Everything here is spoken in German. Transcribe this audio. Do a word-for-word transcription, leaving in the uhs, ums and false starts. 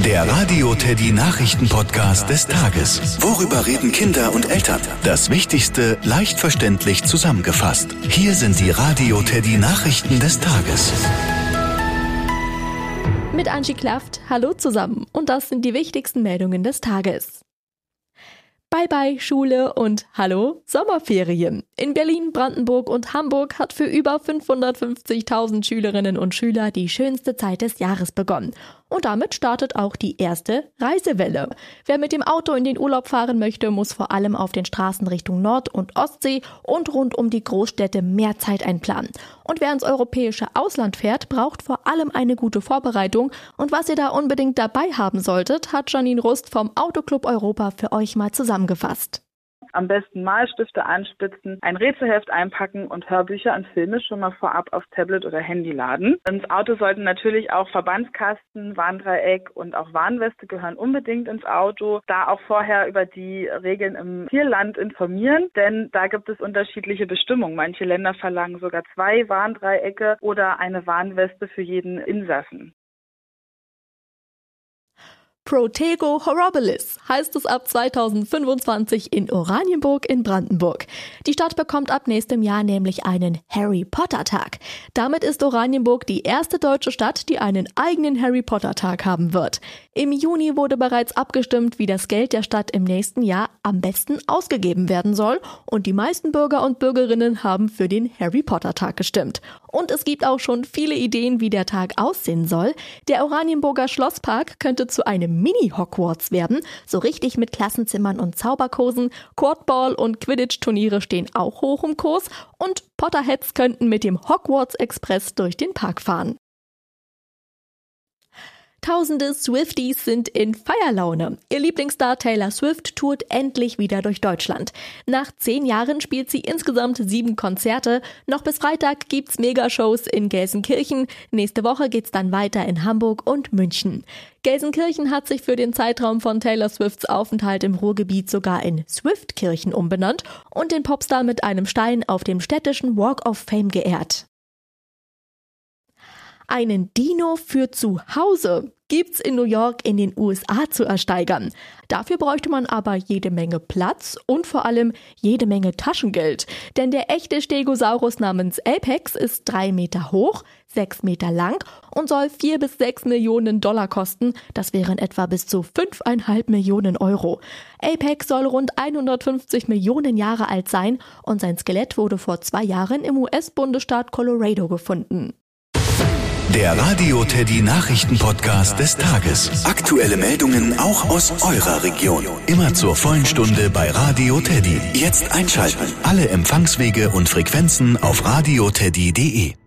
Der Radio Teddy Nachrichten-Podcast des Tages. Worüber reden Kinder und Eltern? Das Wichtigste leicht verständlich zusammengefasst. Hier sind die Radio Teddy Nachrichten des Tages. Mit Angie Klaft, hallo zusammen. Und das sind die wichtigsten Meldungen des Tages. Bye bye Schule und hallo Sommerferien. In Berlin, Brandenburg und Hamburg hat für über fünfhundertfünfzigtausend Schülerinnen und Schüler die schönste Zeit des Jahres begonnen. Und damit startet auch die erste Reisewelle. Wer mit dem Auto in den Urlaub fahren möchte, muss vor allem auf den Straßen Richtung Nord- und Ostsee und rund um die Großstädte mehr Zeit einplanen. Und wer ins europäische Ausland fährt, braucht vor allem eine gute Vorbereitung. Und was ihr da unbedingt dabei haben solltet, hat Janine Rust vom Autoclub Europa für euch mal zusammengefasst. Am besten Malstifte anspitzen, ein Rätselheft einpacken und Hörbücher und Filme schon mal vorab auf Tablet oder Handy laden. Ins Auto sollten natürlich auch Verbandskasten, Warndreieck und auch Warnweste gehören unbedingt ins Auto. Da auch vorher über die Regeln im Zielland informieren, denn da gibt es unterschiedliche Bestimmungen. Manche Länder verlangen sogar zwei Warndreiecke oder eine Warnweste für jeden Insassen. Protego Horribilis heißt es ab zweitausendfünfundzwanzig in Oranienburg in Brandenburg. Die Stadt bekommt ab nächstem Jahr nämlich einen Harry Potter Tag. Damit ist Oranienburg die erste deutsche Stadt, die einen eigenen Harry Potter Tag haben wird. Im Juni wurde bereits abgestimmt, wie das Geld der Stadt im nächsten Jahr am besten ausgegeben werden soll. Und die meisten Bürger und Bürgerinnen haben für den Harry Potter Tag gestimmt. Und es gibt auch schon viele Ideen, wie der Tag aussehen soll. Der Oranienburger Schlosspark könnte zu einem Mini-Hogwarts werden, so richtig mit Klassenzimmern und Zauberkursen. Quadball und Quidditch-Turniere stehen auch hoch im Kurs und Potterheads könnten mit dem Hogwarts Express durch den Park fahren. Tausende Swifties sind in Feierlaune. Ihr Lieblingsstar Taylor Swift tourt endlich wieder durch Deutschland. Nach zehn Jahren spielt sie insgesamt sieben Konzerte. Noch bis Freitag gibt's Megashows in Gelsenkirchen. Nächste Woche geht's dann weiter in Hamburg und München. Gelsenkirchen hat sich für den Zeitraum von Taylor Swifts Aufenthalt im Ruhrgebiet sogar in Swiftkirchen umbenannt und den Popstar mit einem Stein auf dem städtischen Walk of Fame geehrt. Einen Dino für zu Hause gibt's in New York in den U S A zu ersteigern. Dafür bräuchte man aber jede Menge Platz und vor allem jede Menge Taschengeld. Denn der echte Stegosaurus namens Apex ist drei Meter hoch, sechs Meter lang und soll vier bis sechs Millionen Dollar kosten. Das wären etwa bis zu fünfeinhalb Millionen Euro. Apex soll rund hundertfünfzig Millionen Jahre alt sein und sein Skelett wurde vor zwei Jahren im U S-Bundesstaat Colorado gefunden. Der Radio Teddy Nachrichten-Podcast des Tages. Aktuelle Meldungen auch aus eurer Region. Immer zur vollen Stunde bei Radio Teddy. Jetzt einschalten. Alle Empfangswege und Frequenzen auf radioteddy punkt de.